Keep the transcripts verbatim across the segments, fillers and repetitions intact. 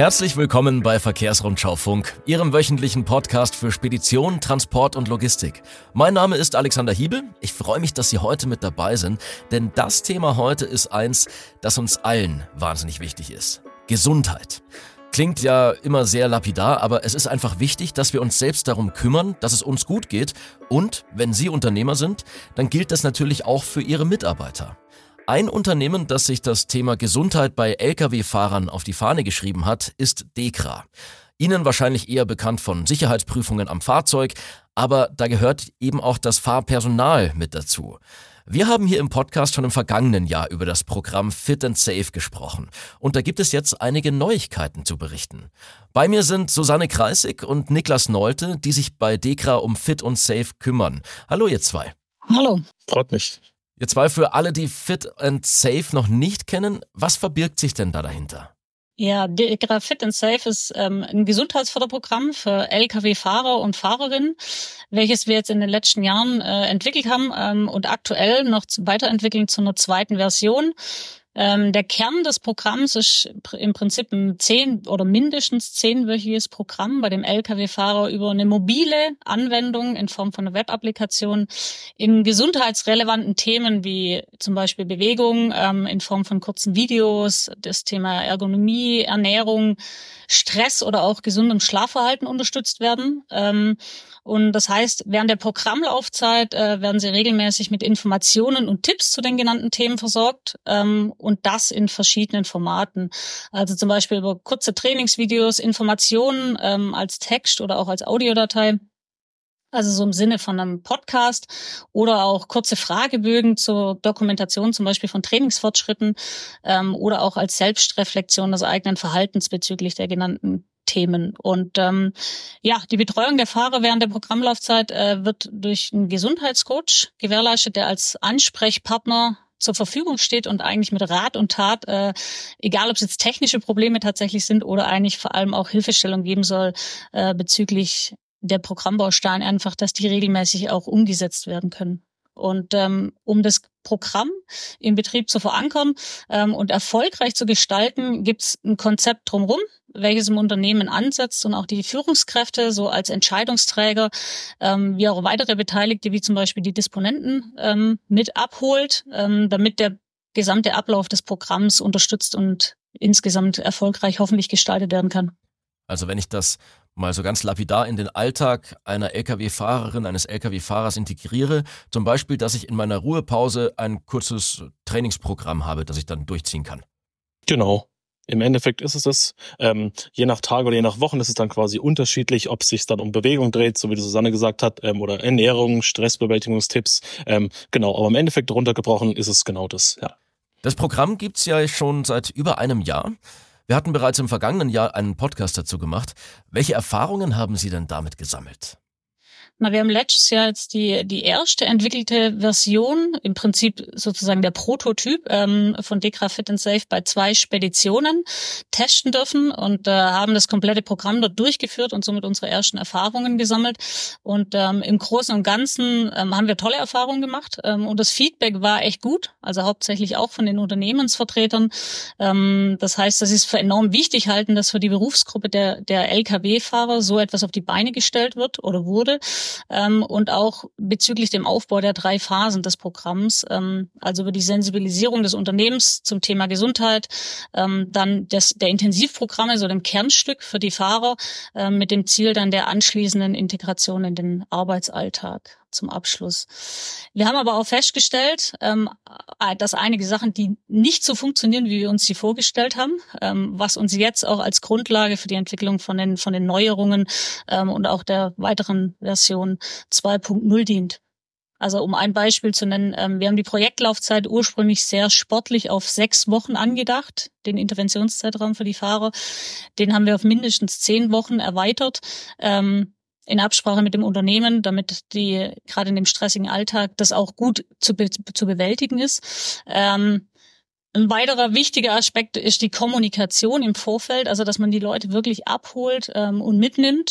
Herzlich willkommen bei Verkehrsrundschau Funk, Ihrem wöchentlichen Podcast für Spedition, Transport und Logistik. Mein Name ist Alexander Hiebel. Ich freue mich, dass Sie heute mit dabei sind, denn das Thema heute ist eins, das uns allen wahnsinnig wichtig ist. Gesundheit. Klingt ja immer sehr lapidar, aber es ist einfach wichtig, dass wir uns selbst darum kümmern, dass es uns gut geht. Und wenn Sie Unternehmer sind, dann gilt das natürlich auch für Ihre Mitarbeiter. Ein Unternehmen, das sich das Thema Gesundheit bei L K W-Fahrern auf die Fahne geschrieben hat, ist DEKRA. Ihnen wahrscheinlich eher bekannt von Sicherheitsprüfungen am Fahrzeug, aber da gehört eben auch das Fahrpersonal mit dazu. Wir haben hier im Podcast schon im vergangenen Jahr über das Programm Fit and Safe gesprochen und da gibt es jetzt einige Neuigkeiten zu berichten. Bei mir sind Susanne Kreissig und Niklas Nolte, die sich bei DEKRA um Fit und Safe kümmern. Hallo ihr zwei. Hallo. Freut mich. Ihr zwei, für alle, die Fit and Safe noch nicht kennen, was verbirgt sich denn da dahinter? Ja, DEKRA Fit and Safe ist ähm, ein Gesundheitsförderprogramm für L K W-Fahrer und Fahrerinnen, welches wir jetzt in den letzten Jahren äh, entwickelt haben ähm, und aktuell noch weiterentwickeln zu einer zweiten Version. Ähm, der Kern des Programms ist im Prinzip ein zehn- oder mindestens zehnwöchiges Programm, bei dem L K W-Fahrer über eine mobile Anwendung in Form von einer Web-Applikation in gesundheitsrelevanten Themen wie zum Beispiel Bewegung ähm, in Form von kurzen Videos, das Thema Ergonomie, Ernährung, Stress oder auch gesundem Schlafverhalten unterstützt werden. Ähm, und das heißt, während der Programmlaufzeit äh, werden sie regelmäßig mit Informationen und Tipps zu den genannten Themen versorgt. Ähm, Und das in verschiedenen Formaten. Also zum Beispiel über kurze Trainingsvideos, Informationen ähm, als Text oder auch als Audiodatei. Also so im Sinne von einem Podcast oder auch kurze Fragebögen zur Dokumentation zum Beispiel von Trainingsfortschritten ähm, oder auch als Selbstreflexion des eigenen Verhaltens bezüglich der genannten Themen. Und ähm, ja, die Betreuung der Fahrer während der Programmlaufzeit äh, wird durch einen Gesundheitscoach gewährleistet, der als Ansprechpartner zur Verfügung steht und eigentlich mit Rat und Tat, äh, egal ob es jetzt technische Probleme tatsächlich sind oder eigentlich vor allem auch Hilfestellung geben soll äh, bezüglich der Programmbausteine, einfach, dass die regelmäßig auch umgesetzt werden können. Und ähm, um das Programm im Betrieb zu verankern ähm, und erfolgreich zu gestalten, gibt es ein Konzept drumherum, welches im Unternehmen ansetzt und auch die Führungskräfte so als Entscheidungsträger ähm, wie auch weitere Beteiligte, wie zum Beispiel die Disponenten, ähm, mit abholt, ähm, damit der gesamte Ablauf des Programms unterstützt und insgesamt erfolgreich hoffentlich gestaltet werden kann. Also wenn ich das mal so ganz lapidar in den Alltag einer L K W-Fahrerin, eines L K W-Fahrers integriere, zum Beispiel, dass ich in meiner Ruhepause ein kurzes Trainingsprogramm habe, das ich dann durchziehen kann. Genau. Im Endeffekt ist es das. Ähm, je nach Tag oder je nach Wochen ist es dann quasi unterschiedlich, ob es sich dann um Bewegung dreht, so wie die Susanne gesagt hat, ähm, oder Ernährung, Stressbewältigungstipps. Ähm, genau, aber im Endeffekt runtergebrochen ist es genau das, ja. Das Programm gibt's ja schon seit über einem Jahr. Wir hatten bereits im vergangenen Jahr einen Podcast dazu gemacht. Welche Erfahrungen haben Sie denn damit gesammelt? Na, wir haben letztes Jahr jetzt die die erste entwickelte Version, im Prinzip sozusagen der Prototyp ähm, von DEKRA Fit and Safe bei zwei Speditionen testen dürfen und äh, haben das komplette Programm dort durchgeführt und somit unsere ersten Erfahrungen gesammelt. Und ähm, im Großen und Ganzen ähm, haben wir tolle Erfahrungen gemacht ähm, und das Feedback war echt gut, also hauptsächlich auch von den Unternehmensvertretern. Ähm, das heißt, dass sie es für enorm wichtig halten, dass für die Berufsgruppe der der L K W-Fahrer so etwas auf die Beine gestellt wird oder wurde. Ähm, und auch bezüglich dem Aufbau der drei Phasen des Programms, ähm, also über die Sensibilisierung des Unternehmens zum Thema Gesundheit, ähm, dann des, der Intensivprogramme, so dem Kernstück für die Fahrer, ähm, mit dem Ziel dann der anschließenden Integration in den Arbeitsalltag zum Abschluss. Wir haben aber auch festgestellt, ähm, dass einige Sachen, die nicht so funktionieren, wie wir uns sie vorgestellt haben, ähm, was uns jetzt auch als Grundlage für die Entwicklung von den von den Neuerungen ähm, und auch der weiteren Version zwei Punkt null dient. Also um ein Beispiel zu nennen, ähm, wir haben die Projektlaufzeit ursprünglich sehr sportlich auf sechs Wochen angedacht, den Interventionszeitraum für die Fahrer. Den haben wir auf mindestens zehn Wochen erweitert. Ähm, in Absprache mit dem Unternehmen, damit die gerade in dem stressigen Alltag das auch gut zu, be- zu bewältigen ist. Ähm, ein weiterer wichtiger Aspekt ist die Kommunikation im Vorfeld, also dass man die Leute wirklich abholt ähm, und mitnimmt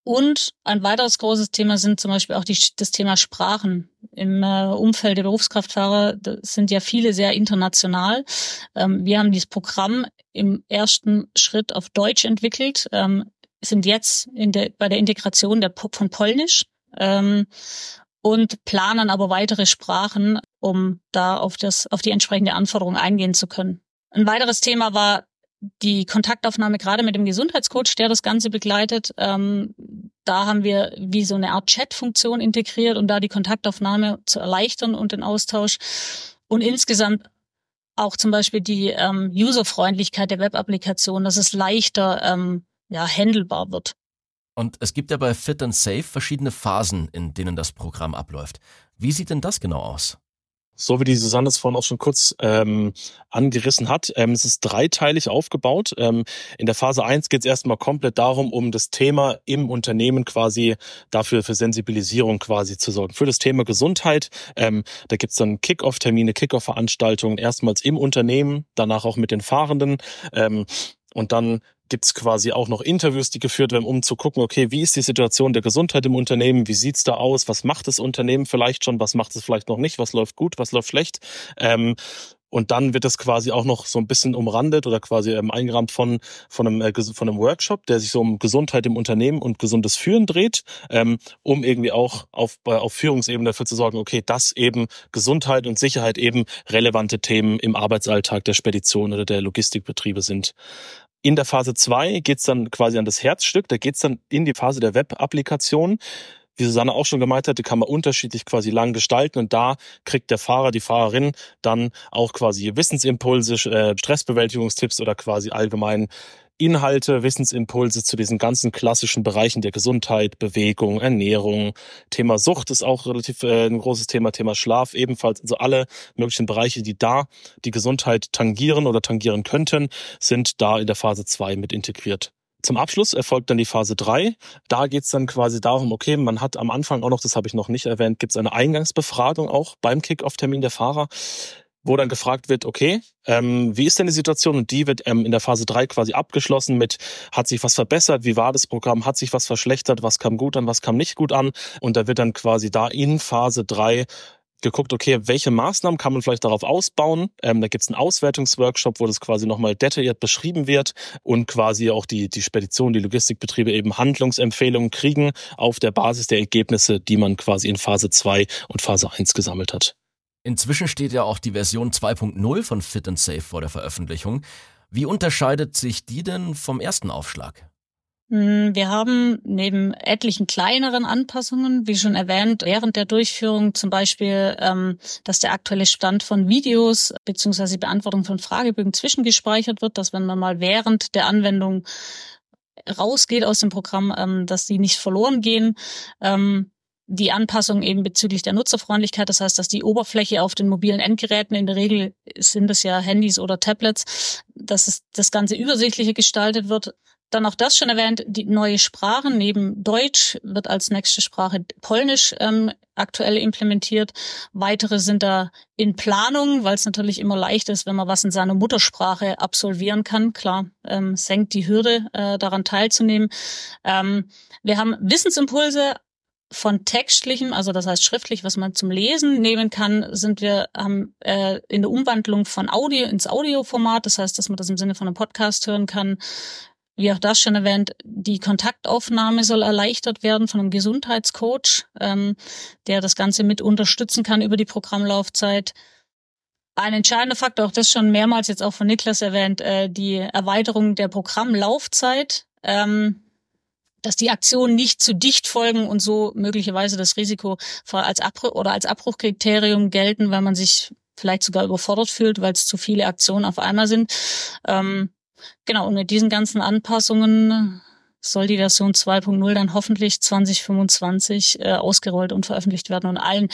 Und ein weiteres großes Thema sind zum Beispiel auch die, das Thema Sprachen. Im äh, Umfeld der Berufskraftfahrer sind ja viele sehr international. Ähm, wir haben dieses Programm im ersten Schritt auf Deutsch entwickelt, ähm, sind jetzt in der, bei der Integration der, von Polnisch ähm, und planen aber weitere Sprachen, um da auf, das, auf die entsprechende Anforderung eingehen zu können. Ein weiteres Thema war die Kontaktaufnahme gerade mit dem Gesundheitscoach, der das Ganze begleitet. Ähm, da haben wir wie so eine Art Chat-Funktion integriert, um da die Kontaktaufnahme zu erleichtern und den Austausch. Und insgesamt auch zum Beispiel die ähm, Userfreundlichkeit der Web-Applikation, dass es leichter ähm, ja, handelbar wird. Und es gibt ja bei Fit and Safe verschiedene Phasen, in denen das Programm abläuft. Wie sieht denn das genau aus? So wie die Susanne es vorhin auch schon kurz ähm, angerissen hat, ähm, es ist dreiteilig aufgebaut. Ähm, in der Phase eins geht es erstmal komplett darum, um das Thema im Unternehmen quasi dafür für Sensibilisierung quasi zu sorgen. Für das Thema Gesundheit, ähm, da gibt es dann Kick-Off-Termine, Kick-Off-Veranstaltungen, erstmals im Unternehmen, danach auch mit den Fahrenden ähm, und dann gibt's quasi auch noch Interviews, die geführt werden, um zu gucken, okay, wie ist die Situation der Gesundheit im Unternehmen, wie sieht's da aus, was macht das Unternehmen vielleicht schon, was macht es vielleicht noch nicht, was läuft gut, was läuft schlecht. Ähm, und dann wird das quasi auch noch so ein bisschen umrandet oder quasi ähm, eingerahmt von von einem, äh, von einem Workshop, der sich so um Gesundheit im Unternehmen und gesundes Führen dreht, ähm, um irgendwie auch auf, äh, auf Führungsebene dafür zu sorgen, okay, dass eben Gesundheit und Sicherheit eben relevante Themen im Arbeitsalltag der Spedition oder der Logistikbetriebe sind. In der Phase zwei geht's dann quasi an das Herzstück, da geht's dann in die Phase der Web-Applikation. Wie Susanne auch schon gemeint hat, die kann man unterschiedlich quasi lang gestalten und da kriegt der Fahrer, die Fahrerin dann auch quasi Wissensimpulse, äh, Stressbewältigungstipps oder quasi allgemein Inhalte, Wissensimpulse zu diesen ganzen klassischen Bereichen der Gesundheit, Bewegung, Ernährung. Thema Sucht ist auch relativ äh, ein großes Thema, Thema Schlaf ebenfalls. Also alle möglichen Bereiche, die da die Gesundheit tangieren oder tangieren könnten, sind da in der Phase zwei mit integriert. Zum Abschluss erfolgt dann die Phase drei. Da geht's dann quasi darum, okay, man hat am Anfang auch noch, das habe ich noch nicht erwähnt, gibt's eine Eingangsbefragung auch beim Kick-Off-Termin der Fahrer, wo dann gefragt wird, okay, ähm, wie ist denn die Situation? Und die wird ähm, in der Phase drei quasi abgeschlossen mit, hat sich was verbessert, wie war das Programm, hat sich was verschlechtert, was kam gut an, was kam nicht gut an? Und da wird dann quasi da in Phase drei geguckt, okay, welche Maßnahmen kann man vielleicht darauf ausbauen? Ähm, da gibt's einen Auswertungsworkshop, wo das quasi nochmal detailliert beschrieben wird und quasi auch die, die Spedition, die Logistikbetriebe eben Handlungsempfehlungen kriegen auf der Basis der Ergebnisse, die man quasi in Phase zwei und Phase eins gesammelt hat. Inzwischen steht ja auch die Version zwei Punkt null von Fit and Safe vor der Veröffentlichung. Wie unterscheidet sich die denn vom ersten Aufschlag? Wir haben neben etlichen kleineren Anpassungen, wie schon erwähnt, während der Durchführung zum Beispiel, ähm, dass der aktuelle Stand von Videos bzw. die Beantwortung von Fragebögen zwischengespeichert wird, dass wenn man mal während der Anwendung rausgeht aus dem Programm, ähm, dass die nicht verloren gehen. Ähm, Die Anpassung eben bezüglich der Nutzerfreundlichkeit, das heißt, dass die Oberfläche auf den mobilen Endgeräten, in der Regel sind es ja Handys oder Tablets, dass es das Ganze übersichtlicher gestaltet wird. Dann auch das schon erwähnt, die neue Sprachen neben Deutsch wird als nächste Sprache Polnisch ähm, aktuell implementiert. Weitere sind da in Planung, weil es natürlich immer leicht ist, wenn man was in seiner Muttersprache absolvieren kann. Klar, ähm, senkt die Hürde, äh, daran teilzunehmen. Ähm, wir haben Wissensimpulse von textlichem, also das heißt schriftlich, was man zum Lesen nehmen kann, sind wir haben äh, in der Umwandlung von Audio ins Audioformat, das heißt, dass man das im Sinne von einem Podcast hören kann. Wie auch das schon erwähnt, die Kontaktaufnahme soll erleichtert werden von einem Gesundheitscoach, ähm, der das Ganze mit unterstützen kann über die Programmlaufzeit. Ein entscheidender Faktor, auch das schon mehrmals jetzt auch von Niklas erwähnt, äh, die Erweiterung der Programmlaufzeit, ähm, dass die Aktionen nicht zu dicht folgen und so möglicherweise das Risiko als Abbruch oder als Abbruchkriterium gelten, weil man sich vielleicht sogar überfordert fühlt, weil es zu viele Aktionen auf einmal sind. Ähm, genau, und mit diesen ganzen Anpassungen soll die Version zwei Punkt null dann hoffentlich zwanzig fünfundzwanzig äh, ausgerollt und veröffentlicht werden und allen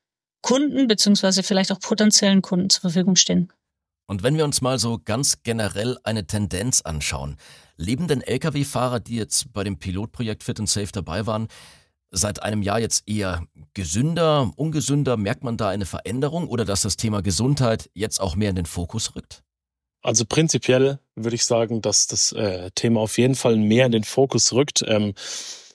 Kunden beziehungsweise vielleicht auch potenziellen Kunden zur Verfügung stehen. Und wenn wir uns mal so ganz generell eine Tendenz anschauen, leben denn L K W-Fahrer, die jetzt bei dem Pilotprojekt Fit and Safe dabei waren, seit einem Jahr jetzt eher gesünder, ungesünder? Merkt man da eine Veränderung oder dass das Thema Gesundheit jetzt auch mehr in den Fokus rückt? Also prinzipiell würde ich sagen, dass das äh, Thema auf jeden Fall mehr in den Fokus rückt. Ähm,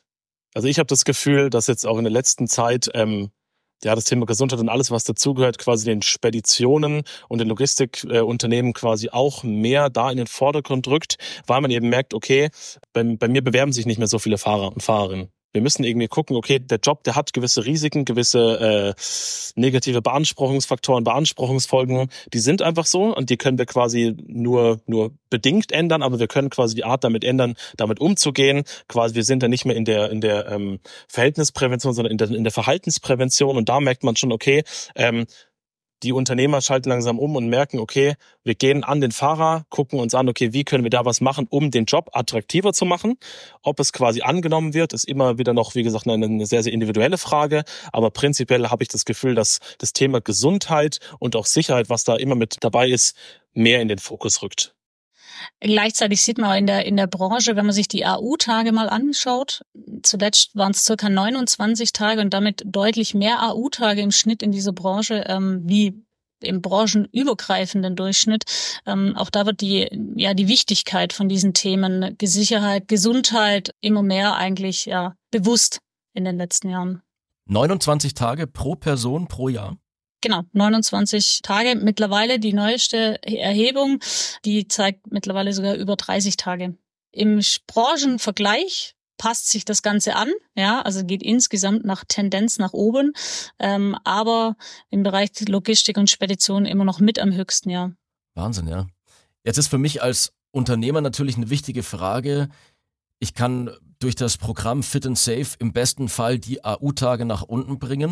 Also ich habe das Gefühl, dass jetzt auch in der letzten Zeit ähm, ja das Thema Gesundheit und alles, was dazugehört, quasi den Speditionen und den Logistikunternehmen äh, quasi auch mehr da in den Vordergrund rückt, weil man eben merkt, okay, bei, bei mir bewerben sich nicht mehr so viele Fahrer und Fahrerinnen. Wir müssen irgendwie gucken, okay, der Job, der hat gewisse Risiken, gewisse äh, negative Beanspruchungsfaktoren, Beanspruchungsfolgen, die sind einfach so und die können wir quasi nur nur bedingt ändern, aber wir können quasi die Art damit ändern, damit umzugehen. Quasi wir sind dann nicht mehr in der in der ähm, Verhältnisprävention, sondern in der in der Verhaltensprävention und da merkt man schon, okay, ähm, die Unternehmer schalten langsam um und merken, okay, wir gehen an den Fahrer, gucken uns an, okay, wie können wir da was machen, um den Job attraktiver zu machen. Ob es quasi angenommen wird, ist immer wieder noch, wie gesagt, eine sehr, sehr individuelle Frage. Aber prinzipiell habe ich das Gefühl, dass das Thema Gesundheit und auch Sicherheit, was da immer mit dabei ist, mehr in den Fokus rückt. Gleichzeitig sieht man in der in der Branche, wenn man sich die A U-Tage mal anschaut, zuletzt waren es circa neunundzwanzig Tage und damit deutlich mehr A U-Tage im Schnitt in dieser Branche ähm, wie im branchenübergreifenden Durchschnitt. Ähm, auch da wird die ja die Wichtigkeit von diesen Themen Sicherheit, Gesundheit immer mehr eigentlich ja bewusst in den letzten Jahren. neunundzwanzig Tage pro Person pro Jahr? Genau, neunundzwanzig Tage. Mittlerweile die neueste Erhebung, die zeigt mittlerweile sogar über dreißig Tage. Im Branchenvergleich passt sich das Ganze an, ja, also geht insgesamt nach Tendenz nach oben, ähm, aber im Bereich Logistik und Spedition immer noch mit am höchsten, ja. Wahnsinn, ja. Jetzt ist für mich als Unternehmer natürlich eine wichtige Frage. Ich kann durch das Programm Fit and Safe im besten Fall die A U-Tage nach unten bringen.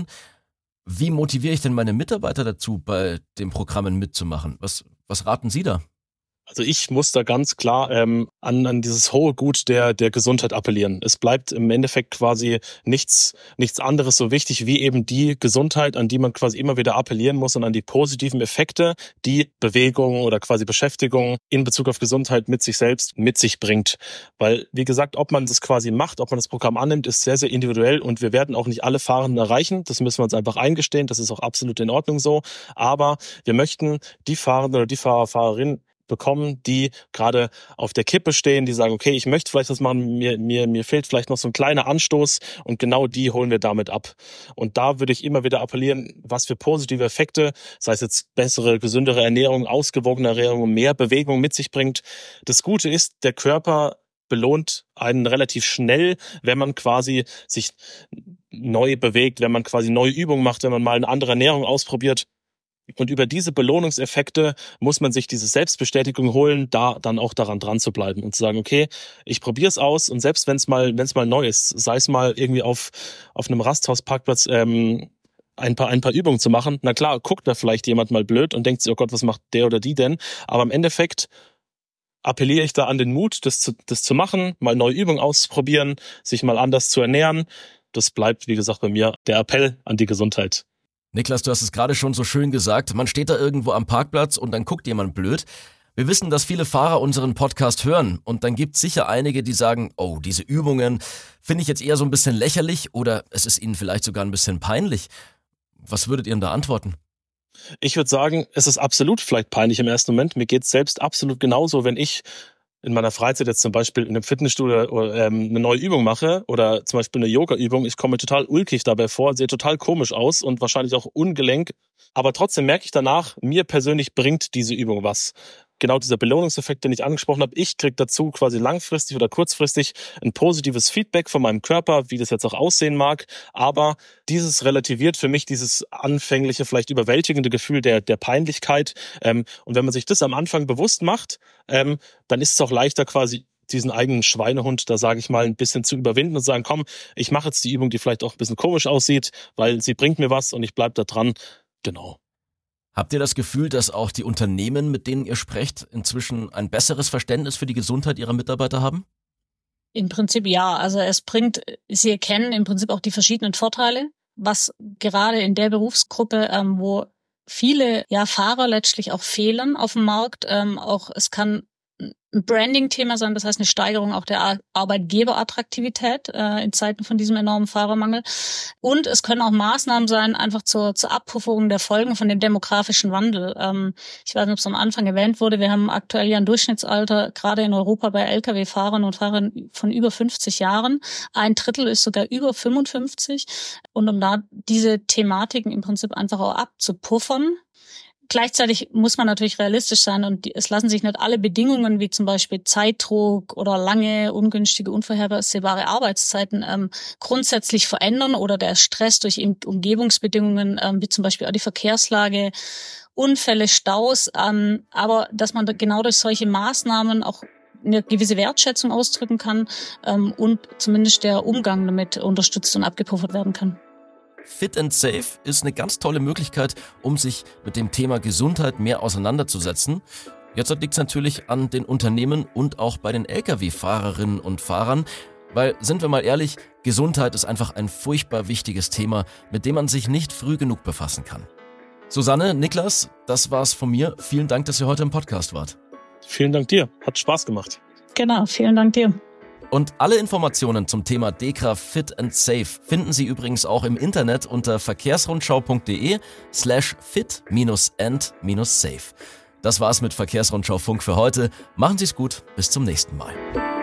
Wie motiviere ich denn meine Mitarbeiter dazu, bei den Programmen mitzumachen? Was, was raten Sie da? Also ich muss da ganz klar ähm, an, an dieses hohe Gut der der Gesundheit appellieren. Es bleibt im Endeffekt quasi nichts nichts anderes so wichtig wie eben die Gesundheit, an die man quasi immer wieder appellieren muss und an die positiven Effekte, die Bewegung oder quasi Beschäftigung in Bezug auf Gesundheit mit sich selbst mit sich bringt. Weil, wie gesagt, ob man das quasi macht, ob man das Programm annimmt, ist sehr, sehr individuell und wir werden auch nicht alle Fahrenden erreichen. Das müssen wir uns einfach eingestehen. Das ist auch absolut in Ordnung so. Aber wir möchten die Fahrenden oder die Fahrer, Fahrerinnen bekommen, die gerade auf der Kippe stehen, die sagen, okay, ich möchte vielleicht das machen, mir, mir, mir fehlt vielleicht noch so ein kleiner Anstoß und genau die holen wir damit ab. Und da würde ich immer wieder appellieren, was für positive Effekte, sei es jetzt bessere, gesündere Ernährung, ausgewogene Ernährung, mehr Bewegung mit sich bringt. Das Gute ist, der Körper belohnt einen relativ schnell, wenn man quasi sich neu bewegt, wenn man quasi neue Übungen macht, wenn man mal eine andere Ernährung ausprobiert. Und über diese Belohnungseffekte muss man sich diese Selbstbestätigung holen, da dann auch daran dran zu bleiben und zu sagen, okay, ich probiere es aus und selbst wenn es mal, wenn es mal neu ist, sei es mal irgendwie auf auf einem Rasthausparkplatz ähm, ein paar ein paar Übungen zu machen. Na klar, guckt da vielleicht jemand mal blöd und denkt sich, oh Gott, was macht der oder die denn? Aber im Endeffekt appelliere ich da an den Mut, das zu das zu machen, mal neue Übungen auszuprobieren, sich mal anders zu ernähren. Das bleibt, wie gesagt, bei mir der Appell an die Gesundheit. Niklas, du hast es gerade schon so schön gesagt, man steht da irgendwo am Parkplatz und dann guckt jemand blöd. Wir wissen, dass viele Fahrer unseren Podcast hören und dann gibt es sicher einige, die sagen, oh, diese Übungen finde ich jetzt eher so ein bisschen lächerlich oder es ist ihnen vielleicht sogar ein bisschen peinlich. Was würdet ihr denn da antworten? Ich würde sagen, es ist absolut vielleicht peinlich im ersten Moment. Mir geht es selbst absolut genauso, wenn ich in meiner Freizeit jetzt zum Beispiel in einem Fitnessstudio oder, ähm, eine neue Übung mache oder zum Beispiel eine Yoga-Übung, ich komme total ulkig dabei vor, sehe total komisch aus und wahrscheinlich auch ungelenk. Aber trotzdem merke ich danach, mir persönlich bringt diese Übung was. Genau dieser Belohnungseffekt, den ich angesprochen habe, ich kriege dazu quasi langfristig oder kurzfristig ein positives Feedback von meinem Körper, wie das jetzt auch aussehen mag. Aber dieses relativiert für mich dieses anfängliche, vielleicht überwältigende Gefühl der der Peinlichkeit. Ähm, und wenn man sich das am Anfang bewusst macht, ähm, dann ist es auch leichter quasi diesen eigenen Schweinehund, da sage ich mal, ein bisschen zu überwinden und sagen, komm, ich mache jetzt die Übung, die vielleicht auch ein bisschen komisch aussieht, weil sie bringt mir was und ich bleib da dran. Genau. Habt ihr das Gefühl, dass auch die Unternehmen, mit denen ihr sprecht, inzwischen ein besseres Verständnis für die Gesundheit ihrer Mitarbeiter haben? Im Prinzip ja. Also es bringt, sie erkennen im Prinzip auch die verschiedenen Vorteile, was gerade in der Berufsgruppe, ähm, wo viele ja Fahrer letztlich auch fehlen auf dem Markt, ähm, auch es kann ein Branding-Thema sein, das heißt eine Steigerung auch der Arbeitgeberattraktivität äh, in Zeiten von diesem enormen Fahrermangel. Und es können auch Maßnahmen sein, einfach zur, zur Abpuffung der Folgen von dem demografischen Wandel. Ähm, ich weiß nicht, ob es am Anfang erwähnt wurde, wir haben aktuell ja ein Durchschnittsalter, gerade in Europa bei L K W-Fahrern und Fahrern von über fünfzig Jahren. Ein Drittel ist sogar über fünfundfünfzig. Und um da diese Thematiken im Prinzip einfach auch abzupuffern, gleichzeitig muss man natürlich realistisch sein und es lassen sich nicht alle Bedingungen wie zum Beispiel Zeitdruck oder lange, ungünstige, unvorhersehbare Arbeitszeiten ähm, grundsätzlich verändern oder der Stress durch Umgebungsbedingungen ähm, wie zum Beispiel auch die Verkehrslage, Unfälle, Staus, ähm, aber dass man da genau durch solche Maßnahmen auch eine gewisse Wertschätzung ausdrücken kann ähm, und zumindest der Umgang damit unterstützt und abgepuffert werden kann. Fit and Safe ist eine ganz tolle Möglichkeit, um sich mit dem Thema Gesundheit mehr auseinanderzusetzen. Jetzt liegt es natürlich an den Unternehmen und auch bei den L K W-Fahrerinnen und Fahrern, weil, sind wir mal ehrlich, Gesundheit ist einfach ein furchtbar wichtiges Thema, mit dem man sich nicht früh genug befassen kann. Susanne, Niklas, das war's von mir. Vielen Dank, dass ihr heute im Podcast wart. Vielen Dank dir, hat Spaß gemacht. Genau, vielen Dank dir. Und alle Informationen zum Thema DEKRA Fit and Safe finden Sie übrigens auch im Internet unter verkehrsrundschau.de slash fit and safe. Das war's mit Verkehrsrundschau Funk für heute. Machen Sie's gut, bis zum nächsten Mal.